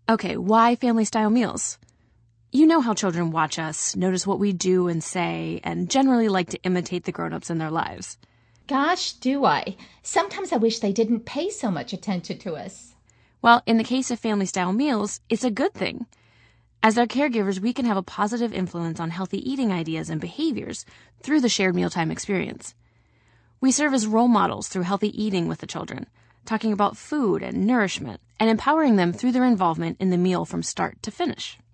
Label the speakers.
Speaker 1: Okay, why family-style meals? You know how children watch us, notice what we do and say, and generally like to imitate the grown-ups in their lives.
Speaker 2: Gosh, do I. Sometimes I wish they didn't pay so much attention to us.
Speaker 1: Well, in the case of family-style meals, it's a good thing. As their caregivers, we can have a positive influence on healthy eating ideas and behaviors through the shared mealtime experience. We serve as role models through healthy eating with the children, talking about food and nourishment, and empowering them through their involvement in the meal from start to finish.